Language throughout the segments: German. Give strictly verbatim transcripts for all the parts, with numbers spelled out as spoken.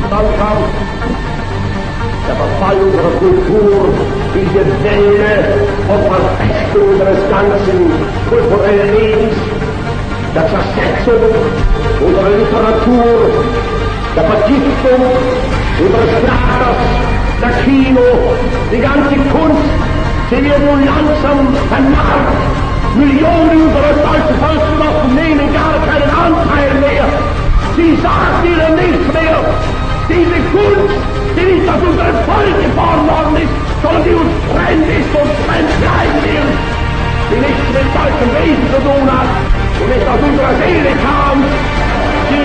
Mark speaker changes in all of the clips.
Speaker 1: Anstalt haben. Der Verfall unserer Kultur, diese Welle und Verfechtung unseres ganzen kulturellen Lebens, der Zersetzung unserer Literatur, der Vergiftung unseres Theaters, der Kino, die ganze Kunst, sie wird nun langsam vermarkt. Millionen unserer deutschen Volksgenossen nehmen gar keinen Anteil mehr. Sie sagt ihnen nichts mehr. Diese Kunst, die nicht aus unserem Volk geboren worden ist, sondern die uns fremd ist und fremd bleiben wird, die nichts mit deutschem Wesen zu tun hat und nicht aus unserer Seele kam, die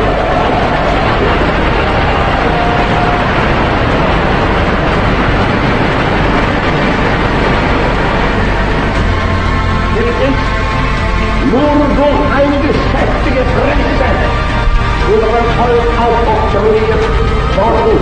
Speaker 1: nur durch eine geschäftige Presse unserem Volk aufoktroyiert worden,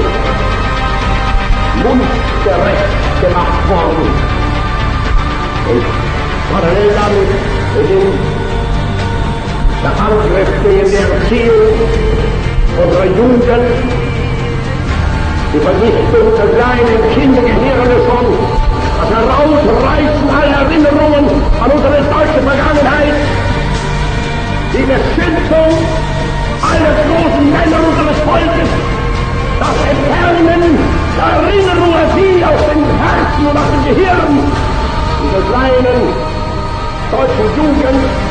Speaker 1: mundgerecht gemacht worden. Und parallel damit beginnt der Angriff gegen die Erziehung unserer Jugend, die Vernichtung der kleinen Kindergehirne von, das Herausreißen aller Erinnerungen an unsere deutsche Vergangenheit, die Beschützung aller großen Männer unseres Volkes, das Entfernen der Erinnerung an sie aus dem Herzen und aus dem Gehirn dieser kleinen deutschen Jugend,